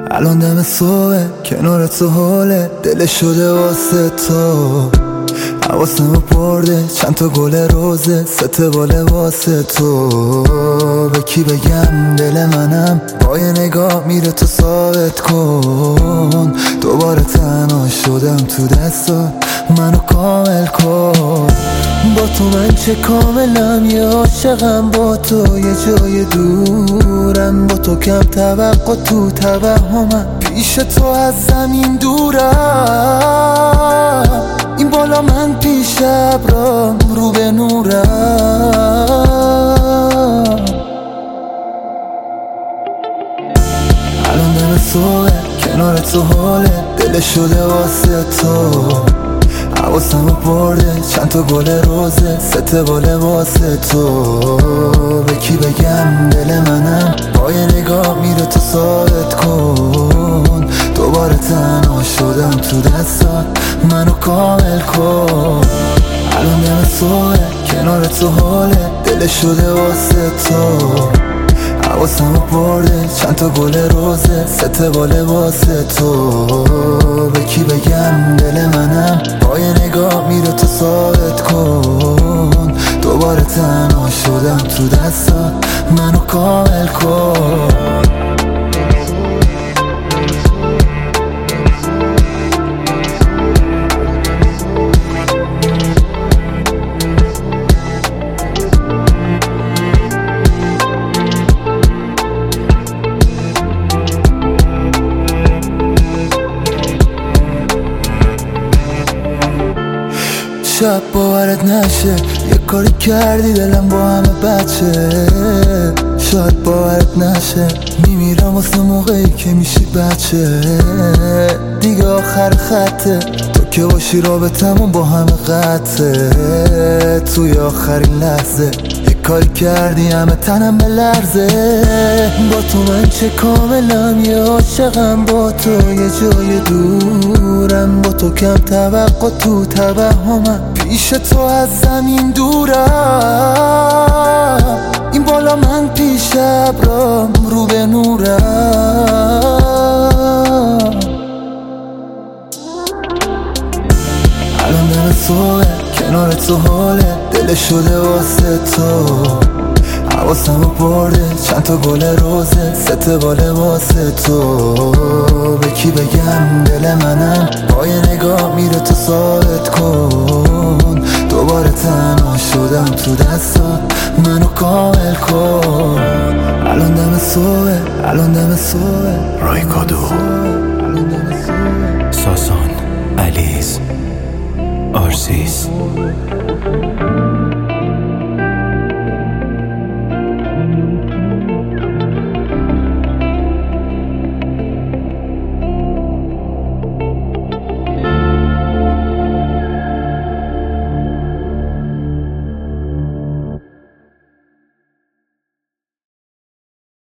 الان دم صبح کنار تو حاله دل شده واسه تو. حواسمو برده چند تا گل روزه سته باله واسه تو. به کی بگم دل منم با یه نگاه میره تو ثابت کن. دوباره تنها شدم تو دستا منو کامل کن. با تو من چه کاملم یه عاشقم با تو یه جای دورم. با تو کم توقع تو توهمم پیش تو از زمین دورم. این بالا من پیش ابرام رو به نورم. الان دم صبح کنار تو حاله دل شده واسه تو. حواسمو برده چند تا گل روزه سته باله واسه تو. به کی بگم دل منم با یه نگاه میره تو ثابت کن. دوباره تنها شدم تو دستات منو کامل کن. الان دم صبح کنار تو حاله دل شده واسه تو. حواسمو برده چند تا گل روزه سته باله واسه تو. به کی بگم دل منم با یه نگاه میره تو ثابت کن. دوباره تنها شدم تو دستات منو کامل کن. شب باورت نشه یه کاری کردی دلم با همه بچه. شاید باورت نشه میمیرم واسه موقعی که میشی بچه. دیگه آخر خطه تو که باشی رابطمون با همه قطعه. توی آخرین لحظه یه کاری کردی همه تنم بلرزه. با تو من چه کاملم یه عاشقم با تو یه جای دورم. با تو کم توقع تو توهمم پیش تو از زمین دورم. این بالا من پیش ابرام رو به نورم. الان دم صبح کنار تو حاله دل شده واسه تو. حواسمو برده چند تا گل روزه سته باله واسه تو. به کی بگم دل منم با یه نگاه میره تو ثابت کن. دوباره تنها شدم تو دستات منو کامل کن. الان دم صبح الان دم صبح. رایکادو ساسان علیز آرزیز